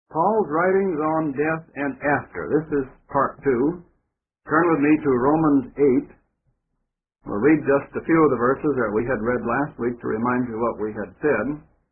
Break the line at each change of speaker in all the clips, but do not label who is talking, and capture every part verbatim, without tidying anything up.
Paul's writings on death and after. This is part two. Turn with me to Romans eight. We'll read just a few of the verses that we had read last week to remind you what we had said.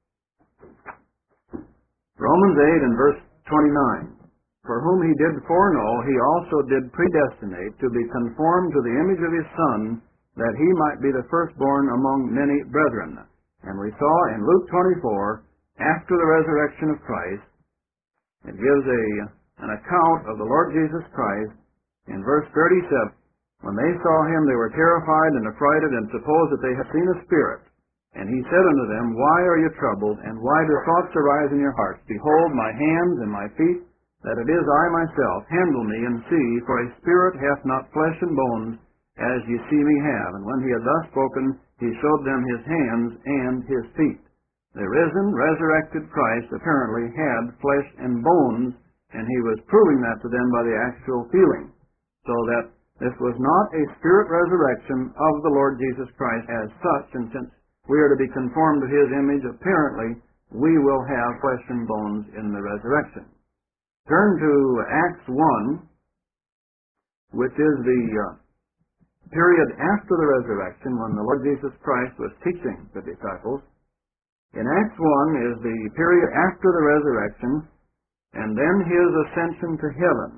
Romans eight and verse twenty-nine. For whom he did foreknow, he also did predestinate to be conformed to the image of his Son, that he might be the firstborn among many brethren. And we saw in Luke twenty-four, after the resurrection of Christ, it gives a, an account of the Lord Jesus Christ in verse thirty-seven. When they saw him, they were terrified and affrighted, and supposed that they had seen a spirit. And he said unto them, Why are you troubled, and why do thoughts arise in your hearts? Behold, my hands and my feet, that it is I myself. Handle me, and see, for a spirit hath not flesh and bones, as ye see me have. And when he had thus spoken, he showed them his hands and his feet. The risen, resurrected Christ apparently had flesh and bones, and he was proving that to them by the actual feeling. So that this was not a spirit resurrection of the Lord Jesus Christ as such, and since we are to be conformed to his image, apparently we will have flesh and bones in the resurrection. Turn to Acts one, which is the uh, period after the resurrection when the Lord Jesus Christ was teaching the disciples. In Acts one is the period after the resurrection, and then his ascension to heaven.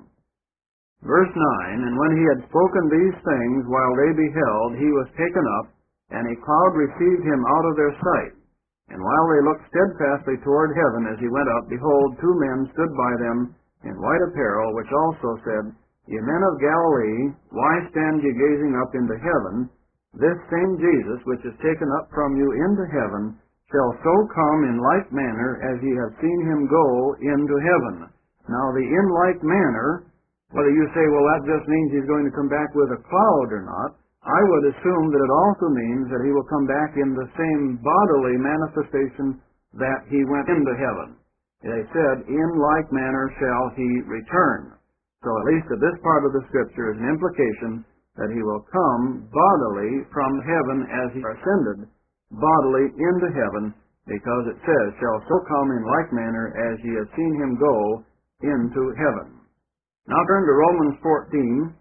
Verse nine, And when he had spoken these things, while they beheld, he was taken up, and a cloud received him out of their sight. And while they looked steadfastly toward heaven as he went up, behold, two men stood by them in white apparel, which also said, Ye men of Galilee, why stand ye gazing up into heaven? This same Jesus, which is taken up from you into heaven, shall so come in like manner as ye have seen him go into heaven. Now the in like manner, whether you say, well, that just means he's going to come back with a cloud or not, I would assume that it also means that he will come back in the same bodily manifestation that he went into heaven. They said, in like manner shall he return. So at least at this part of the Scripture is an implication that he will come bodily from heaven as he ascended bodily into heaven, because it says, shall so come in like manner as ye have seen him go into heaven. Now turn to Romans fourteen.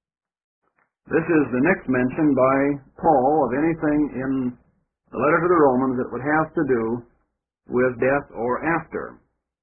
This is the next mention by Paul of anything in the letter to the Romans that would have to do with death or after.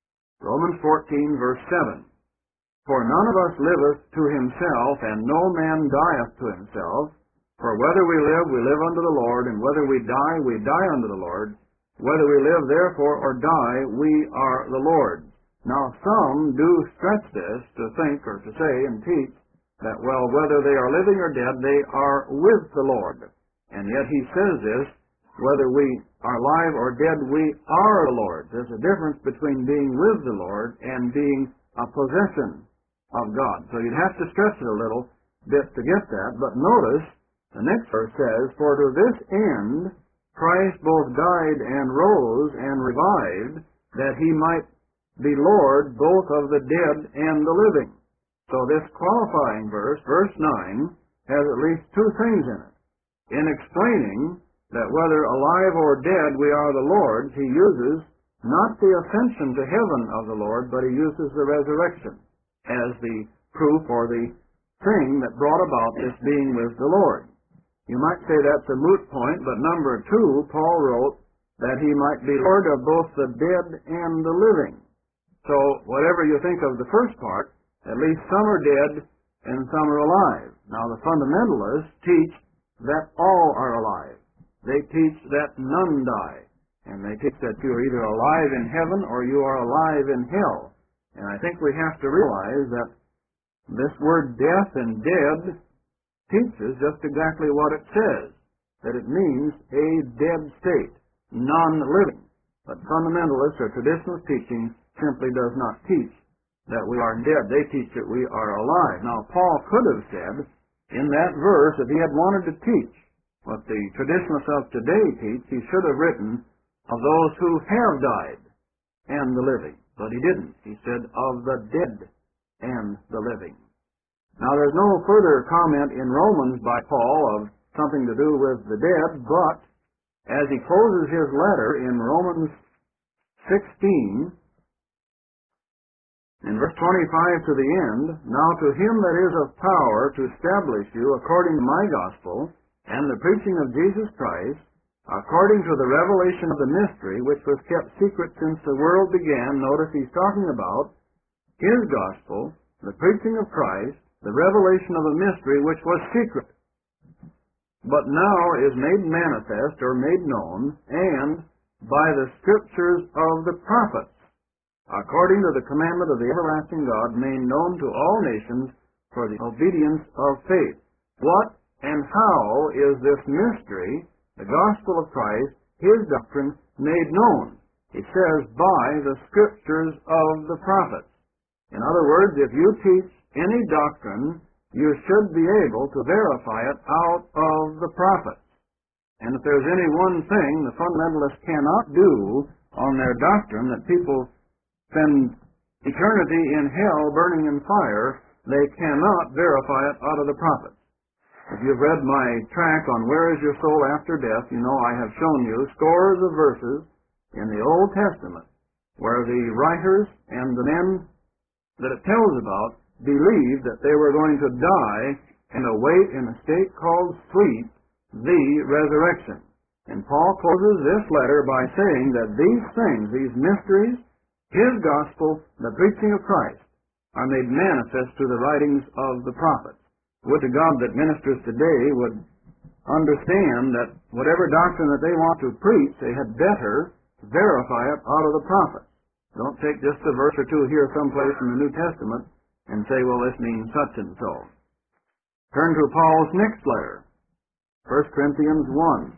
Romans fourteen, verse seven. For none of us liveth to himself, and no man dieth to himself. For whether we live, we live unto the Lord, and whether we die, we die unto the Lord. Whether we live, therefore, or die, we are the Lord's. Now some do stretch this to think or to say and teach that, well, whether they are living or dead, they are with the Lord. And yet he says this, whether we are alive or dead, we are the Lord. There's a difference between being with the Lord and being a possession of God. So you'd have to stretch it a little bit to get that. But notice, the next verse says, For to this end Christ both died and rose and revived, that he might be Lord both of the dead and the living. So this qualifying verse, verse nine, has at least two things in it. In explaining that whether alive or dead we are the Lord's, he uses not the ascension to heaven of the Lord, but he uses the resurrection as the proof or the thing that brought about this being with the Lord. You might say that's a moot point, but number two, Paul wrote that he might be Lord of both the dead and the living. So whatever you think of the first part, at least some are dead and some are alive. Now the fundamentalists teach that all are alive. They teach that none die. And they teach that you are either alive in heaven or you are alive in hell. And I think we have to realize that this word death and dead teaches just exactly what it says, that it means a dead state, non-living. But fundamentalists or traditionalist teaching simply does not teach that we are dead. They teach that we are alive. Now, Paul could have said in that verse, if he had wanted to teach what the traditionalists of today teach, he should have written of those who have died and the living. But he didn't. He said of the dead and the living. Now, there's no further comment in Romans by Paul of something to do with the dead, but as he closes his letter in Romans sixteen, In verse twenty-five to the end, now to him that is of power to establish you according to my gospel and the preaching of Jesus Christ, according to the revelation of the mystery which was kept secret since the world began. Notice he's talking about his gospel, the preaching of Christ, the revelation of a mystery which was secret, but now is made manifest or made known, and by the scriptures of the prophets, according to the commandment of the everlasting God, made known to all nations for the obedience of faith. What and how is this mystery, the gospel of Christ, his doctrine, made known? He says, by the scriptures of the prophets. In other words, if you teach any doctrine, you should be able to verify it out of the prophets. And if there's any one thing the fundamentalists cannot do on their doctrine, that people spend eternity in hell burning in fire, they cannot verify it out of the prophets. If you've read my tract on Where is Your Soul After Death, you know I have shown you scores of verses in the Old Testament where the writers and the men that it tells about believed that they were going to die and await in a state called sleep the resurrection. And Paul closes this letter by saying that these things, these mysteries, his gospel, the preaching of Christ, are made manifest through the writings of the prophets. Would to God that ministers today would understand that whatever doctrine that they want to preach, they had better verify it out of the prophets. Don't take just a verse or two here someplace in the New Testament and say, well, this means such and so. Turn to Paul's next letter, First Corinthians one.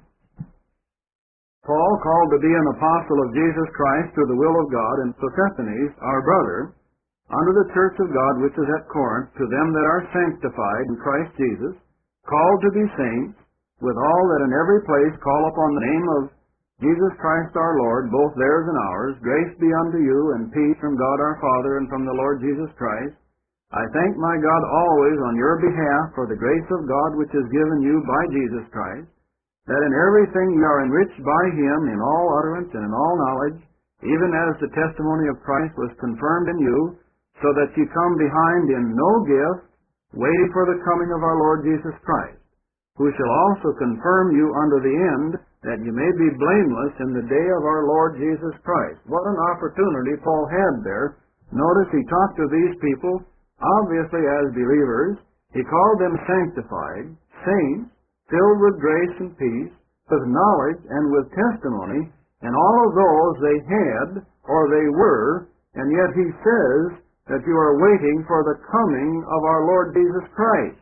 Paul, called to be an apostle of Jesus Christ through the will of God, and Sosthenes, our brother, unto the church of God which is at Corinth, to them that are sanctified in Christ Jesus, called to be saints, with all that in every place call upon the name of Jesus Christ our Lord, both theirs and ours, grace be unto you, and peace from God our Father and from the Lord Jesus Christ. I thank my God always on your behalf for the grace of God which is given you by Jesus Christ, that in everything ye are enriched by him in all utterance and in all knowledge, even as the testimony of Christ was confirmed in you, so that ye come behind in no gift, waiting for the coming of our Lord Jesus Christ, who shall also confirm you unto the end, that ye may be blameless in the day of our Lord Jesus Christ. What an opportunity Paul had there. Notice he talked to these people, obviously as believers. He called them sanctified, saints, filled with grace and peace, with knowledge and with testimony, and all of those they had, or they were, and yet he says that you are waiting for the coming of our Lord Jesus Christ.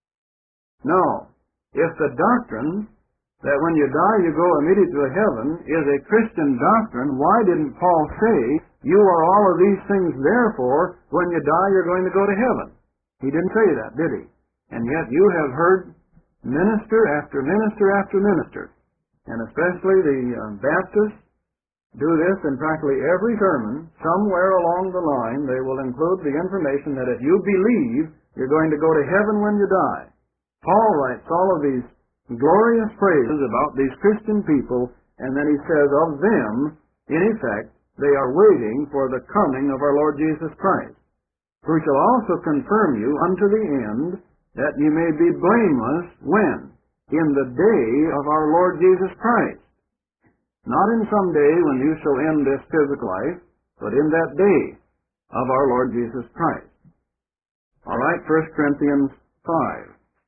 Now, if the doctrine that when you die you go immediately to heaven is a Christian doctrine, why didn't Paul say, you are all of these things, therefore, when you die you're going to go to heaven? He didn't say that, did he? And yet you have heard minister after minister after minister, and especially the uh, Baptists do this in practically every sermon. Somewhere along the line they will include the information that if you believe, you're going to go to heaven when you die. Paul writes all of these glorious phrases about these Christian people, and then he says of them, in effect, they are waiting for the coming of our Lord Jesus Christ, who shall also confirm you unto the end, that ye may be blameless when? In the day of our Lord Jesus Christ. Not in some day when you shall end this physical life, but in that day of our Lord Jesus Christ. All right, First Corinthians five.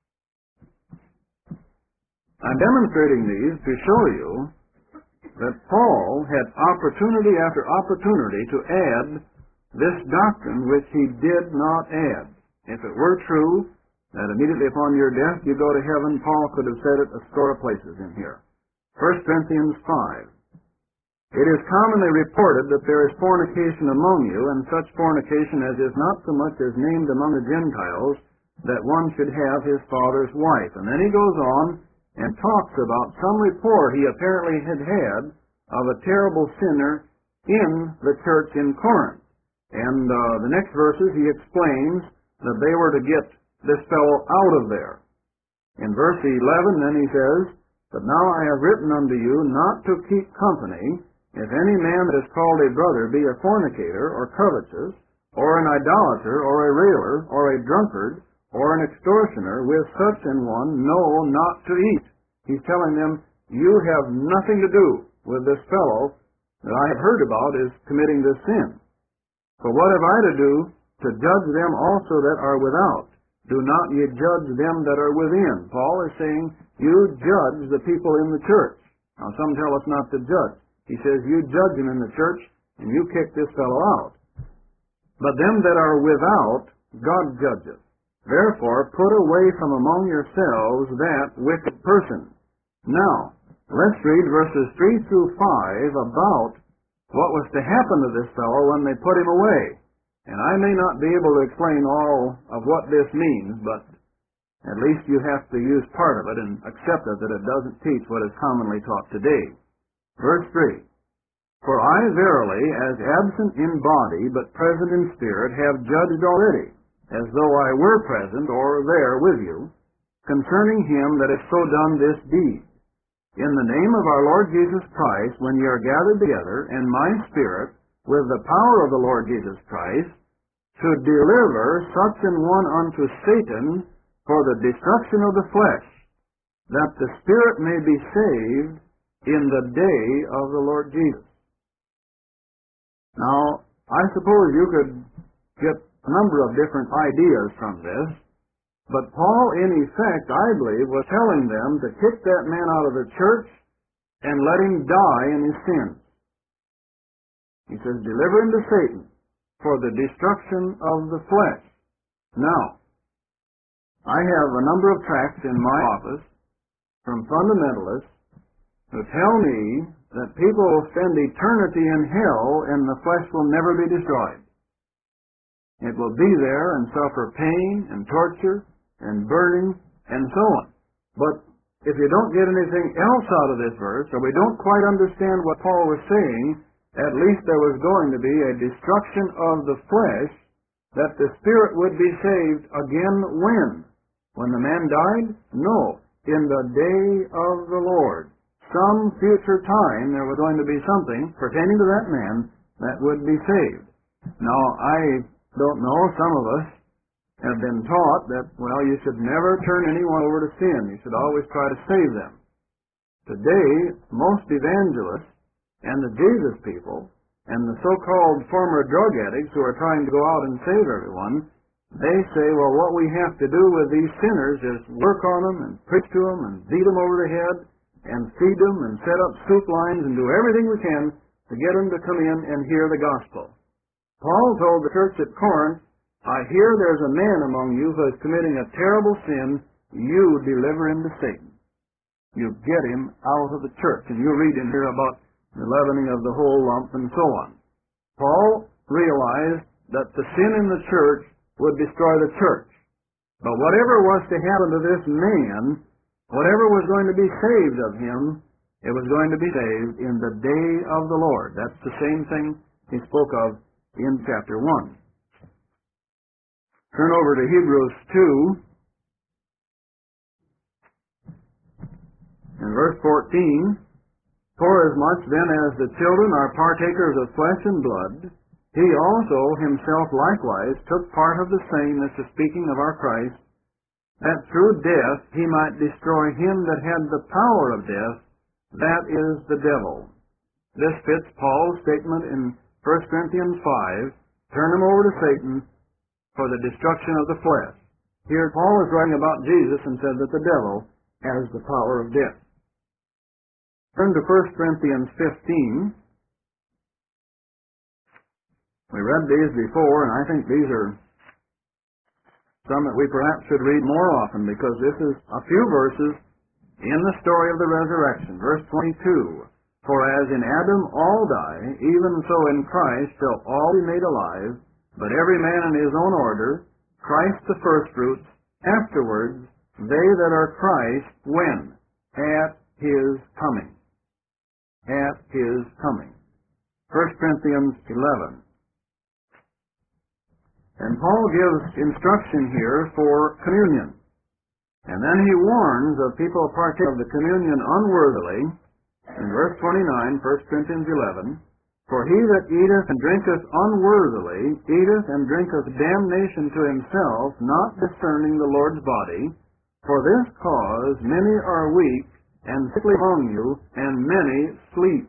I'm demonstrating these to show you that Paul had opportunity after opportunity to add this doctrine which he did not add. If it were true that immediately upon your death you go to heaven, Paul could have said it a score of places in here. First Corinthians five. It is commonly reported that there is fornication among you, and such fornication as is not so much as named among the Gentiles, that one should have his father's wife. And then he goes on and talks about some report he apparently had had of a terrible sinner in the church in Corinth. And uh, the next verses he explains that they were to get this fellow out of there. In verse eleven then he says, But now I have written unto you not to keep company, if any man that is called a brother be a fornicator, or covetous, or an idolater, or a railer, or a drunkard, or an extortioner, with such an one know not to eat. He's telling them, you have nothing to do with this fellow that I have heard about is committing this sin. For what have I to do to judge them also that are without? Do not ye judge them that are within. Paul is saying, you judge the people in the church. Now some tell us not to judge. He says, you judge them in the church, and you kick this fellow out. But them that are without, God judgeth. Therefore, put away from among yourselves that wicked person. Now, let's read verses three through five about what was to happen to this fellow when they put him away. And I may not be able to explain all of what this means, but at least you have to use part of it and accept it that it doesn't teach what is commonly taught today. Verse three. For I verily, as absent in body, but present in spirit, have judged already, as though I were present or there with you, concerning him that hath so done this deed. In the name of our Lord Jesus Christ, when ye are gathered together, and my spirit, with the power of the Lord Jesus Christ, to deliver such an one unto Satan for the destruction of the flesh, that the spirit may be saved in the day of the Lord Jesus. Now, I suppose you could get a number of different ideas from this, but Paul, in effect, I believe, was telling them to kick that man out of the church and let him die in his sins. He says, deliver him to Satan for the destruction of the flesh. Now, I have a number of tracts in my office from fundamentalists who tell me that people will spend eternity in hell and the flesh will never be destroyed. It will be there and suffer pain and torture and burning and so on. But if you don't get anything else out of this verse, or we don't quite understand what Paul was saying, at least there was going to be a destruction of the flesh, that the spirit would be saved again when? When the man died? No. In the day of the Lord. Some future time there was going to be something pertaining to that man that would be saved. Now, I don't know, some of us have been taught that, well, you should never turn anyone over to sin. You should always try to save them. Today, most evangelists and the Jesus people and the so-called former drug addicts who are trying to go out and save everyone, they say, well, what we have to do with these sinners is work on them and preach to them and beat them over the head and feed them and set up soup lines and do everything we can to get them to come in and hear the gospel. Paul told the church at Corinth, I hear there's a man among you who is committing a terrible sin. You deliver him to Satan. You get him out of the church. And you read in here about the leavening of the whole lump and so on. Paul realized that the sin in the church would destroy the church. But whatever was to happen to this man, whatever was going to be saved of him, it was going to be saved in the day of the Lord. That's the same thing he spoke of in chapter one. Turn over to Hebrews two, in verse fourteen. Forasmuch then as the children are partakers of flesh and blood, he also himself likewise took part of the same, this is speaking of our Christ, that through death he might destroy him that had the power of death, that is the devil. This fits Paul's statement in First Corinthians five, turn him over to Satan for the destruction of the flesh. Here Paul is writing about Jesus and said that the devil has the power of death. Turn to First Corinthians fifteen. We read these before, and I think these are some that we perhaps should read more often, because this is a few verses in the story of the resurrection. Verse twenty-two, for as in Adam all die, even so in Christ shall all be made alive, but every man in his own order, Christ the firstfruits, afterwards they that are Christ, when? At his coming. At his coming. First Corinthians eleven. And Paul gives instruction here for communion. And then he warns of people partaking of the communion unworthily. In verse twenty-nine, First Corinthians eleven, For he that eateth and drinketh unworthily eateth and drinketh damnation to himself, not discerning the Lord's body. For this cause many are weak and sickly among you, and many sleep.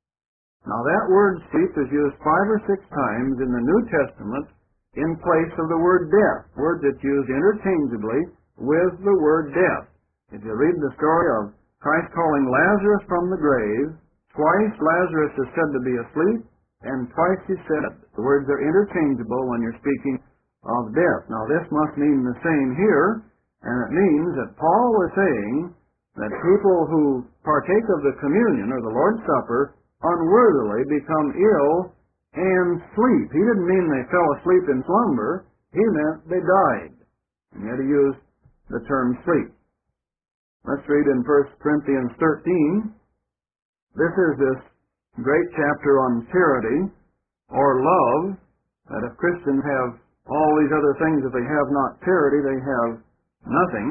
Now that word sleep is used five or six times in the New Testament in place of the word death, word that's used interchangeably with the word death. If you read the story of Christ calling Lazarus from the grave, twice Lazarus is said to be asleep, and twice he said, the words are interchangeable when you're speaking of death. Now this must mean the same here, and it means that Paul was saying that people who partake of the communion or the Lord's Supper unworthily become ill and sleep. He didn't mean they fell asleep in slumber. He meant they died. And yet he used the term sleep. Let's read in First Corinthians thirteen. This is this great chapter on charity or love, that if Christians have all these other things, if they have not charity, they have nothing.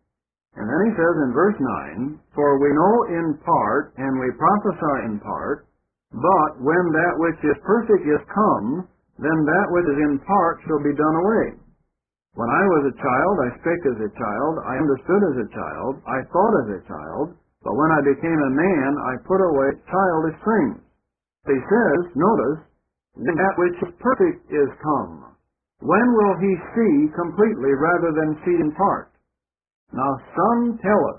And then he says in verse nine, For we know in part, and we prophesy in part, but when that which is perfect is come, then that which is in part shall be done away. When I was a child, I spake as a child, I understood as a child, I thought as a child, but when I became a man, I put away childish things. He says, notice, that which is perfect is come. When will he see completely rather than see in part? Now some tell us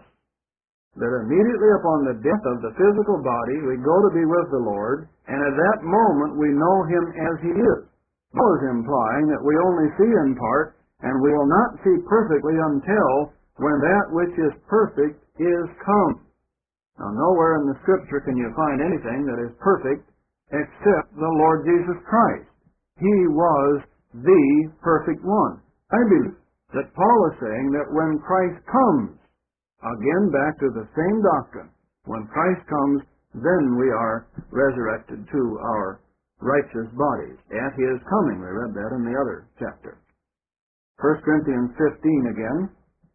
that immediately upon the death of the physical body, we go to be with the Lord, and at that moment we know him as he is. That is implying that we only see in part, and we will not see perfectly until when that which is perfect is come. Now nowhere in the Scripture can you find anything that is perfect except the Lord Jesus Christ. He was the perfect one. I believe that Paul is saying that when Christ comes, again back to the same doctrine, when Christ comes, then we are resurrected to our righteous bodies. At his coming, we read that in the other chapter. First Corinthians fifteen again.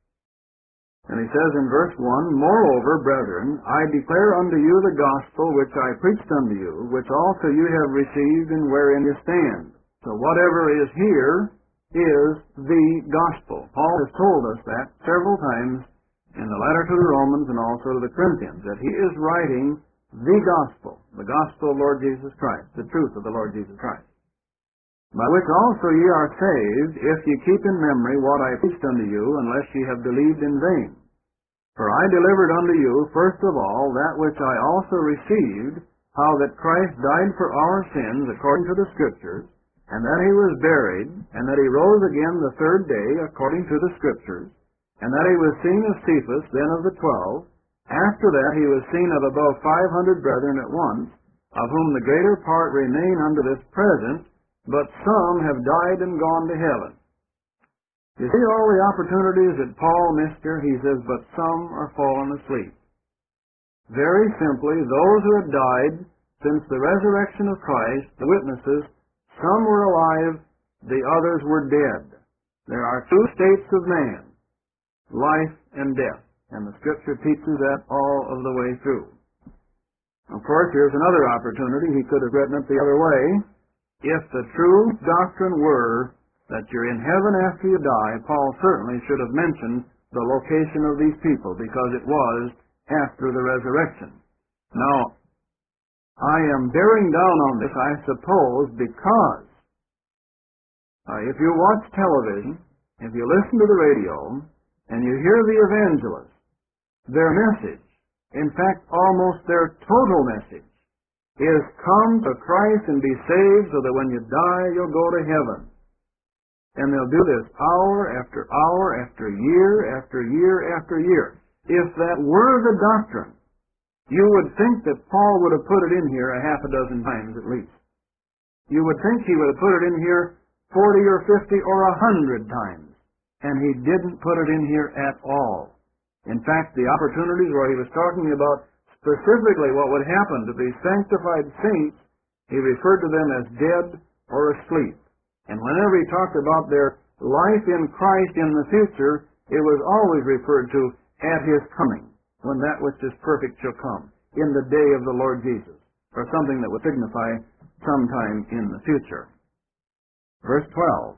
And he says in verse one, Moreover, brethren, I declare unto you the gospel which I preached unto you, which also you have received and wherein you stand. So whatever is here is the gospel. Paul has told us that several times in the letter to the Romans and also to the Corinthians, that he is writing the gospel, the gospel of Lord Jesus Christ, the truth of the Lord Jesus Christ. By which also ye are saved, if ye keep in memory what I preached unto you, unless ye have believed in vain. For I delivered unto you, first of all, that which I also received, how that Christ died for our sins according to the Scriptures, and that he was buried, and that he rose again the third day according to the Scriptures, and that he was seen of Cephas, then of the twelve. After that he was seen of above five hundred brethren at once, of whom the greater part remain unto this present, but some have died and gone to heaven. You see all the opportunities that Paul missed here? He says, but some are fallen asleep. Very simply, those who had died since the resurrection of Christ, the witnesses, some were alive, the others were dead. There are two states of man, life and death, and the Scripture teaches that all of the way through. Of course, here's another opportunity. He could have written it the other way. If the true doctrine were that you're in heaven after you die, Paul certainly should have mentioned the location of these people, because it was after the resurrection. Now, I am bearing down on this, I suppose, because uh, if you watch television, if you listen to the radio, and you hear the evangelists, their message, in fact, almost their total message, is come to Christ and be saved so that when you die, you'll go to heaven. And they'll do this hour after hour after year after year after year. If that were the doctrine, you would think that Paul would have put it in here a half a dozen times at least. You would think he would have put it in here forty or fifty or a hundred times. And he didn't put it in here at all. In fact, the opportunities where he was talking about specifically what would happen to these sanctified saints, he referred to them as dead or asleep. And whenever he talked about their life in Christ in the future, it was always referred to at his coming, when that which is perfect shall come, in the day of the Lord Jesus, or something that would signify sometime in the future. Verse twelve.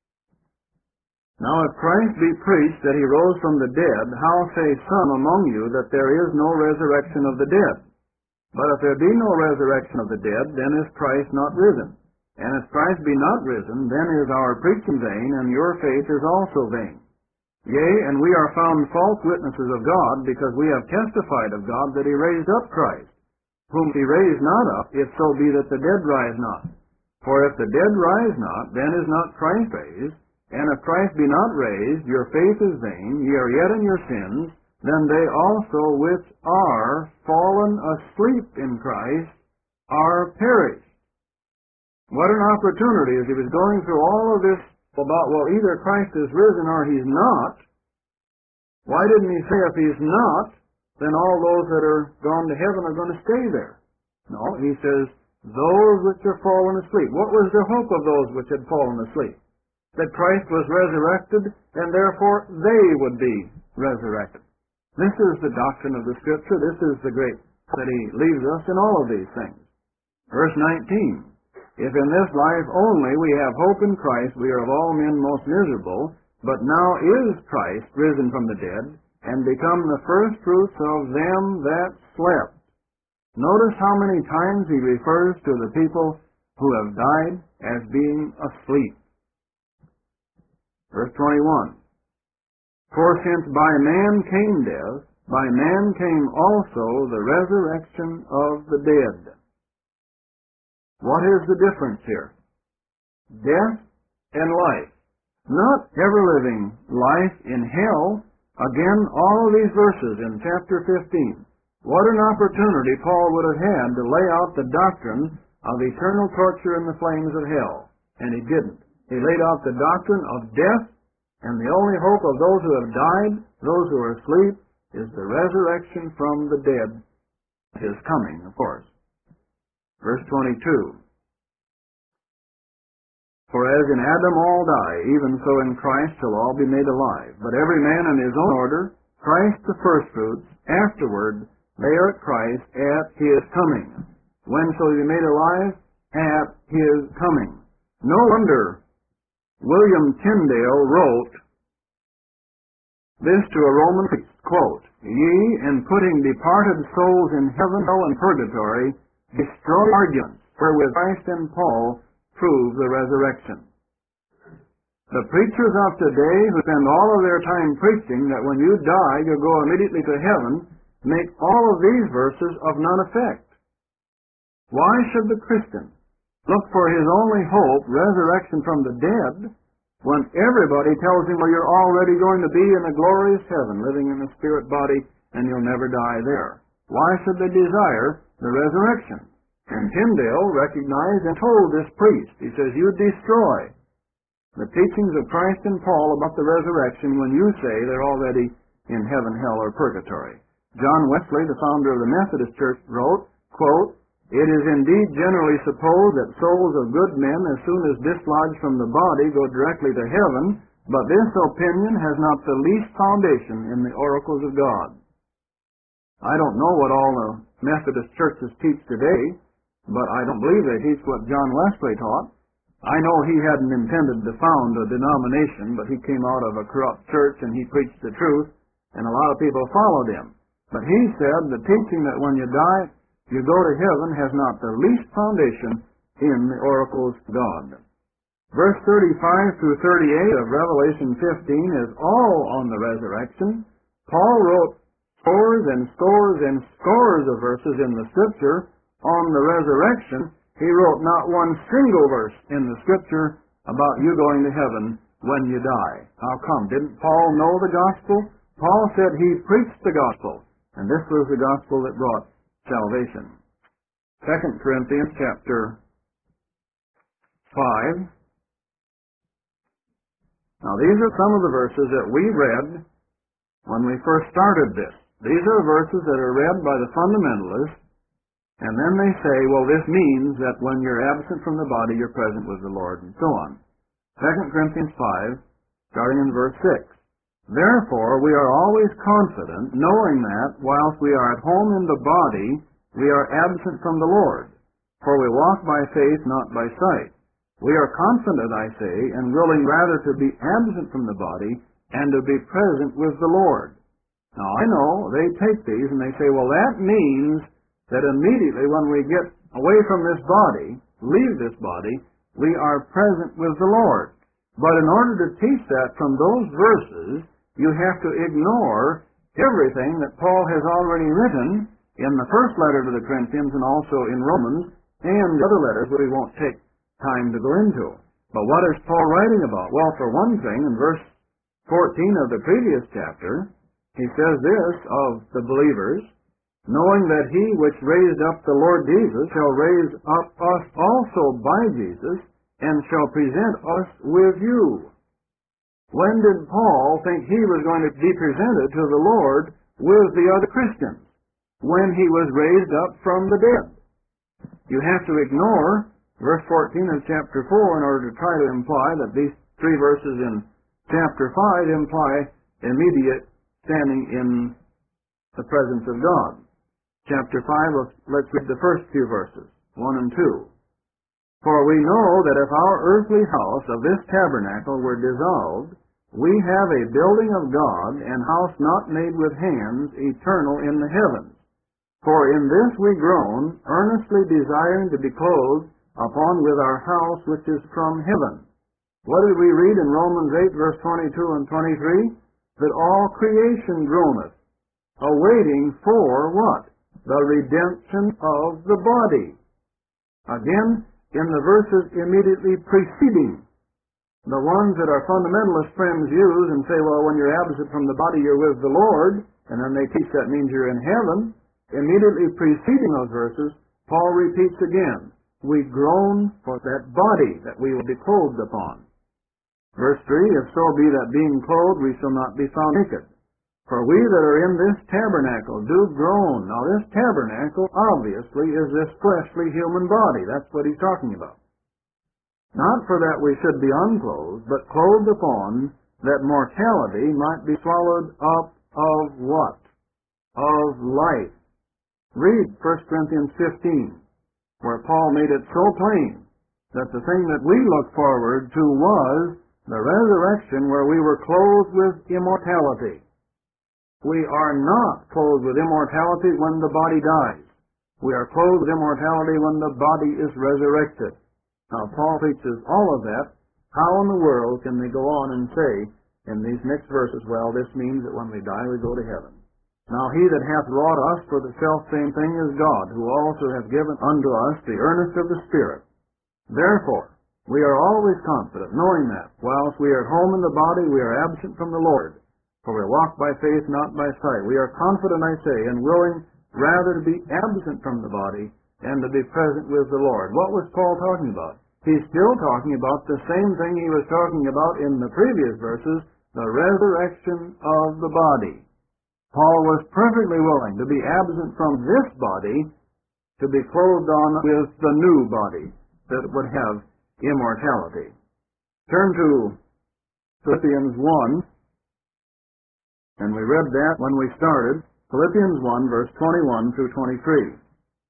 Now if Christ be preached that he rose from the dead, how say some among you that there is no resurrection of the dead? But if there be no resurrection of the dead, then is Christ not risen. And if Christ be not risen, then is our preaching vain, and your faith is also vain. Yea, and we are found false witnesses of God, because we have testified of God that he raised up Christ, whom he raised not up, if so be that the dead rise not. For if the dead rise not, then is not Christ raised. And if Christ be not raised, your faith is vain, ye are yet in your sins, then they also which are fallen asleep in Christ are perished. What an opportunity as he was going through all of this about, well, either Christ is risen or he's not. Why didn't he say if he's not, then all those that are gone to heaven are going to stay there? No, he says, those which are fallen asleep. What was the hope of those which had fallen asleep? That Christ was resurrected, and therefore they would be resurrected. This is the doctrine of the Scripture. This is the great that he leaves us in all of these things. Verse nineteen. If in this life only we have hope in Christ, we are of all men most miserable, but now is Christ risen from the dead, and become the firstfruits of them that slept. Notice how many times he refers to the people who have died as being asleep. Verse twenty-one. For since by man came death, by man came also the resurrection of the dead. What is the difference here? Death and life. Not ever-living life in hell. Again, all of these verses in chapter fifteen. What an opportunity Paul would have had to lay out the doctrine of eternal torture in the flames of hell. And he didn't. He laid out the doctrine of death, and the only hope of those who have died, those who are asleep, is the resurrection from the dead. His coming, of course. Verse twenty-two. For as in Adam all die, even so in Christ shall all be made alive. But every man in his own order, Christ the firstfruits, afterward they are at Christ at his coming. When shall he be made alive? At his coming. No wonder William Tyndale wrote this to a Roman priest, quote, Ye, in putting departed souls in heaven, hell, and purgatory, destroy arguments wherewith Christ and Paul prove the resurrection. The preachers of today who spend all of their time preaching that when you die you'll go immediately to heaven make all of these verses of none effect. Why should the Christian look for his only hope, resurrection from the dead, when everybody tells him, well, you're already going to be in a glorious heaven, living in a spirit body, and you'll never die there? Why should they desire the resurrection? And Tyndale recognized and told this priest, he says, you destroy the teachings of Christ and Paul about the resurrection when you say they're already in heaven, hell, or purgatory. John Wesley, the founder of the Methodist Church, wrote, quote, It is indeed generally supposed that souls of good men, as soon as dislodged from the body, go directly to heaven, but this opinion has not the least foundation in the oracles of God. I don't know what all the Methodist churches teach today, but I don't believe they teach what John Wesley taught. I know he hadn't intended to found a denomination, but he came out of a corrupt church and he preached the truth, and a lot of people followed him. But he said the teaching that when you die, you go to heaven has not the least foundation in the oracles of God. Verse thirty-five through thirty-eight of Revelation fifteen is all on the resurrection. Paul wrote scores and scores and scores of verses in the Scripture on the resurrection. He wrote not one single verse in the Scripture about you going to heaven when you die. How come? Didn't Paul know the gospel? Paul said he preached the gospel, and this was the gospel that brought salvation. Second Corinthians chapter five. Now these are some of the verses that we read when we first started this. These are verses that are read by the fundamentalists, and then they say, well, this means that when you're absent from the body, you're present with the Lord, and so on. Second Corinthians five, starting in verse six. Therefore, we are always confident, knowing that, whilst we are at home in the body, we are absent from the Lord. For we walk by faith, not by sight. We are confident, I say, and willing rather to be absent from the body and to be present with the Lord. Now, I know they take these and they say, well, that means that immediately when we get away from this body, leave this body, we are present with the Lord. But in order to teach that from those verses, you have to ignore everything that Paul has already written in the first letter to the Corinthians and also in Romans and the other letters that we won't take time to go into. But what is Paul writing about? Well, for one thing, in verse fourteen of the previous chapter, he says this of the believers, knowing that he which raised up the Lord Jesus shall raise up us also by Jesus, and shall present us with you. When did Paul think he was going to be presented to the Lord with the other Christians? When he was raised up from the dead. You have to ignore verse fourteen of chapter four in order to try to imply that these three verses in chapter five imply immediate standing in the presence of God. Chapter five, let's read the first few verses, one and two. For we know that if our earthly house of this tabernacle were dissolved, we have a building of God, and house not made with hands, eternal in the heavens. For in this we groan, earnestly desiring to be clothed upon with our house which is from heaven. What did we read in Romans eight, verse twenty-two and twenty-three? That all creation groaneth, awaiting for what? The redemption of the body. Again, in the verses immediately preceding, the ones that our fundamentalist friends use and say, well, when you're absent from the body, you're with the Lord, and then they teach that means you're in heaven. Immediately preceding those verses, Paul repeats again, we groan for that body that we will be clothed upon. Verse three, if so be that being clothed we shall not be found naked. For we that are in this tabernacle do groan. Now this tabernacle, obviously, is this fleshly human body. That's what he's talking about. Not for that we should be unclothed, but clothed upon, that mortality might be swallowed up of what? Of life. Read First Corinthians fifteen, where Paul made it so plain that the thing that we look forward to was the resurrection where we were clothed with immortality. We are not clothed with immortality when the body dies. We are clothed with immortality when the body is resurrected. Now, Paul teaches all of that. How in the world can they go on and say in these next verses, well, this means that when we die we go to heaven? Now he that hath wrought us for the selfsame thing is God, who also hath given unto us the earnest of the Spirit. Therefore, we are always confident, knowing that, whilst we are at home in the body, we are absent from the Lord. For we walk by faith, not by sight. We are confident, I say, and willing rather to be absent from the body and to be present with the Lord. What was Paul talking about? He's still talking about the same thing he was talking about in the previous verses, the resurrection of the body. Paul was perfectly willing to be absent from this body to be clothed on with the new body that would have immortality. Turn to Philippians one, and we read that when we started. Philippians one, verse twenty-one through twenty-three.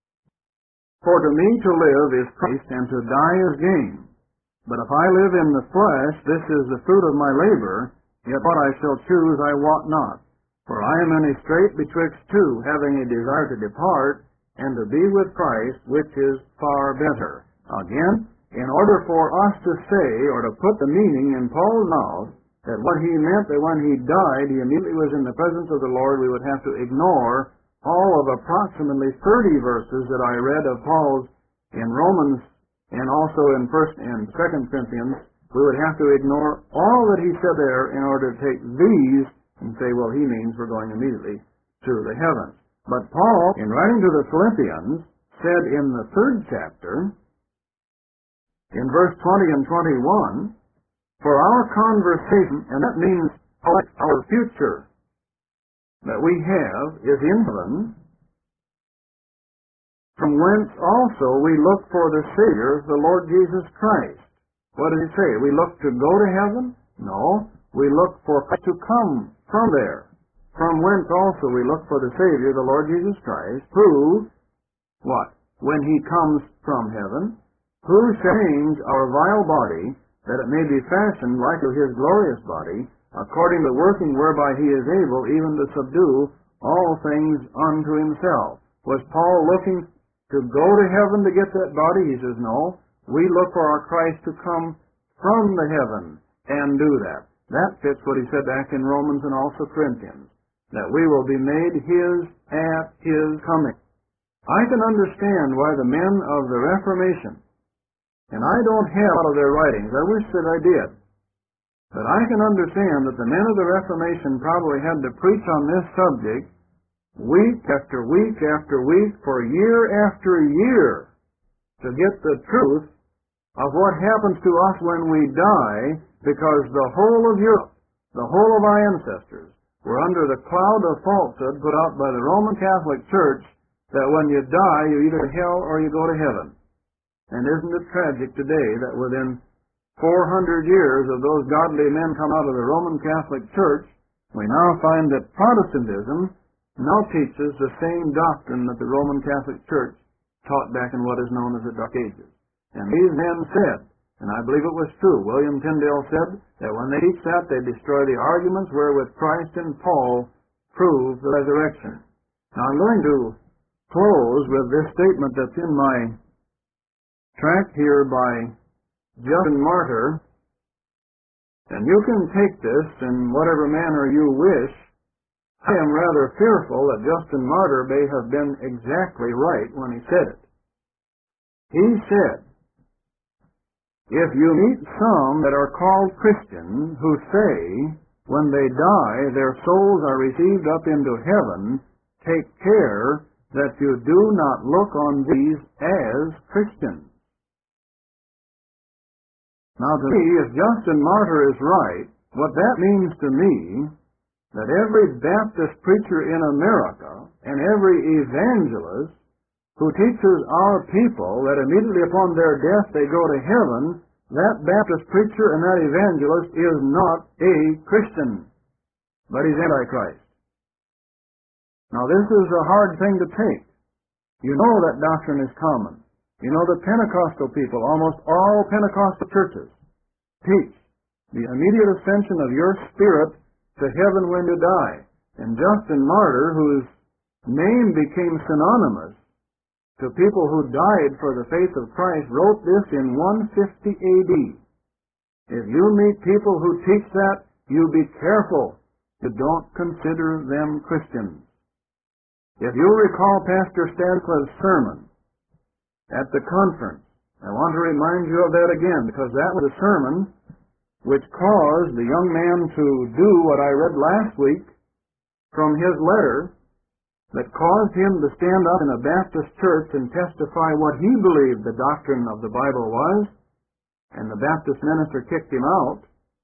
For to me to live is Christ, and to die is gain. But if I live in the flesh, this is the fruit of my labor, yet what I shall choose I wot not. For I am in a strait betwixt two, having a desire to depart, and to be with Christ, which is far better. Again, in order for us to say, or to put the meaning in Paul's mouth, that what he meant that when he died, he immediately was in the presence of the Lord, we would have to ignore all of approximately thirty verses that I read of Paul's in Romans and also in First and Second Corinthians. We would have to ignore all that he said there in order to take these and say, well, he means we're going immediately to the heavens. But Paul, in writing to the Philippians, said in the third chapter, in verse twenty and twenty-one, for our conversation, and that means our future that we have is in heaven, from whence also we look for the Savior, the Lord Jesus Christ. What did he say? We look to go to heaven? No. We look for Christ to come from there. From whence also we look for the Savior, the Lord Jesus Christ, who, what? when he comes from heaven, who shall change our vile body, that it may be fashioned like to his glorious body, according to the working whereby he is able even to subdue all things unto himself. Was Paul looking to go to heaven to get that body? He says, no. We look for our Christ to come from the heaven and do that. That fits what he said back in Romans and also Corinthians, that we will be made his at his coming. I can understand why the men of the Reformation, and I don't have all of their writings, I wish that I did, but I can understand that the men of the Reformation probably had to preach on this subject week after week after week for year after year to get the truth of what happens to us when we die, because the whole of Europe, the whole of our ancestors, were under the cloud of falsehood put out by the Roman Catholic Church that when you die, you either go to hell or you go to heaven. And isn't it tragic today that within four hundred years of those godly men come out of the Roman Catholic Church, we now find that Protestantism now teaches the same doctrine that the Roman Catholic Church taught back in what is known as the Dark Ages. And these men said, and I believe it was true, William Tyndale said that when they teach that, they destroy the arguments wherewith Christ and Paul prove the resurrection. Now I'm going to close with this statement that's in my tract here by Justin Martyr, and you can take this in whatever manner you wish. I am rather fearful that Justin Martyr may have been exactly right when he said it. He said, if you meet some that are called Christians who say when they die their souls are received up into heaven, take care that you do not look on these as Christians. Now to me, if Justin Martyr is right, what that means to me, that every Baptist preacher in America and every evangelist who teaches our people that immediately upon their death they go to heaven, that Baptist preacher and that evangelist is not a Christian, but he's Antichrist. Now this is a hard thing to take. You know that doctrine is common. You know the Pentecostal people, almost all Pentecostal churches, teach the immediate ascension of your spirit to heaven when you die. And Justin Martyr, whose name became synonymous to people who died for the faith of Christ, wrote this in one fifty A D. If you meet people who teach that, you be careful. You don't consider them Christians. If you recall Pastor Stadcliffe's sermon at the conference, I want to remind you of that again, because that was a sermon which caused the young man to do what I read last week from his letter, that caused him to stand up in a Baptist church and testify what he believed the doctrine of the Bible was, and the Baptist minister kicked him out.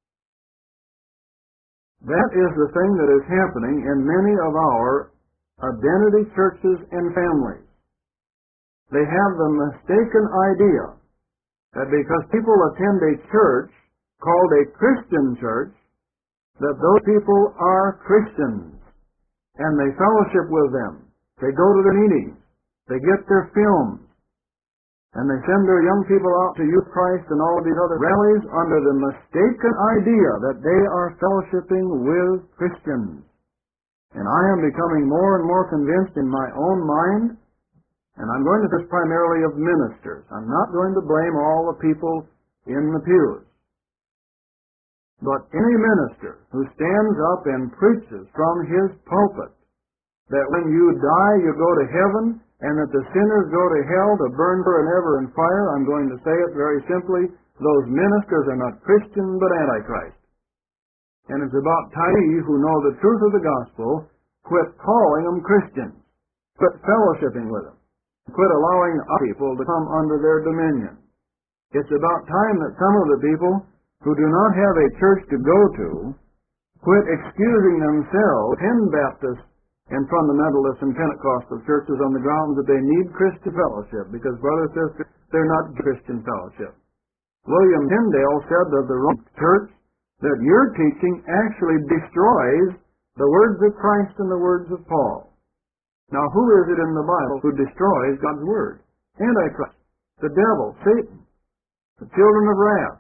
That is the thing that is happening in many of our identity churches and families. They have the mistaken idea that because people attend a church called a Christian church, that those people are Christians, and they fellowship with them. They go to their meetings. They get their films. And they send their young people out to Youth Christ and all of these other rallies under the mistaken idea that they are fellowshipping with Christians. And I am becoming more and more convinced in my own mind, and I'm going to this primarily of ministers. I'm not going to blame all the people in the pews. But any minister who stands up and preaches from his pulpit that when you die you go to heaven and that the sinners go to hell to burn for and ever in fire, I'm going to say it very simply, those ministers are not Christian but Antichrist. And it's about time we who know the truth of the gospel quit calling them Christians, quit fellowshipping with them, quit allowing other people to come under their dominion. It's about time that some of the people who do not have a church to go to quit excusing themselves in Baptist and fundamentalist and Pentecostal churches on the grounds that they need Christian fellowship, because, brothers and sisters, they're not Christian fellowship. William Tyndale said of the Roman church that your teaching actually destroys the words of Christ and the words of Paul. Now, who is it in the Bible who destroys God's Word? Antichrist, the devil, Satan, the children of wrath.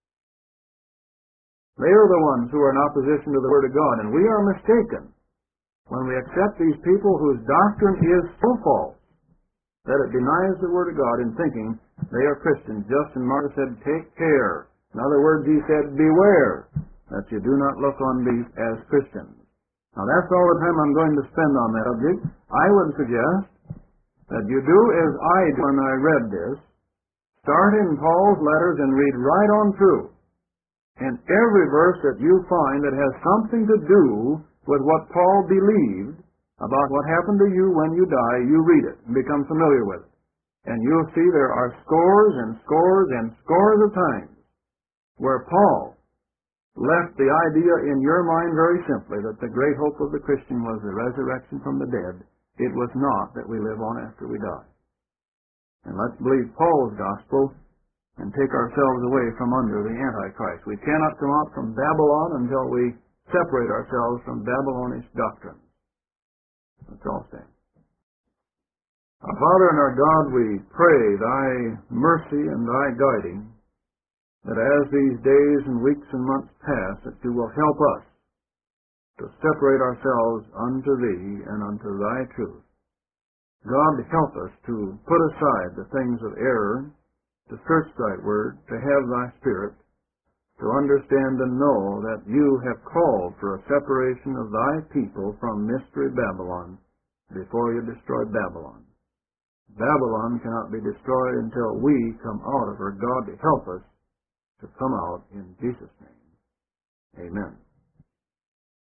They are the ones who are in opposition to the Word of God, and we are mistaken when we accept these people whose doctrine is so false that it denies the Word of God in thinking they are Christians. Justin Martyr said, take care. In other words, he said, beware that you do not look on these as Christians. Now, that's all the time I'm going to spend on that subject. I would suggest that you do as I did when I read this. Start in Paul's letters and read right on through. And every verse that you find that has something to do with what Paul believed about what happened to you when you die, you read it and become familiar with it. And you'll see there are scores and scores and scores of times where Paul left the idea in your mind very simply that the great hope of the Christian was the resurrection from the dead. It was not that we live on after we die. And let's believe Paul's gospel and take ourselves away from under the Antichrist. We cannot come out from Babylon until we separate ourselves from Babylonish doctrine. Let's all stand. Our Father and our God, we pray Thy mercy and Thy guiding, that as these days and weeks and months pass, that You will help us to separate ourselves unto Thee and unto Thy truth. God, help us to put aside the things of error, to search Thy Word, to have Thy Spirit, to understand and know that You have called for a separation of Thy people from Mystery Babylon before You destroy Babylon. Babylon cannot be destroyed until we come out of her. God, help us to come out in Jesus' name. Amen.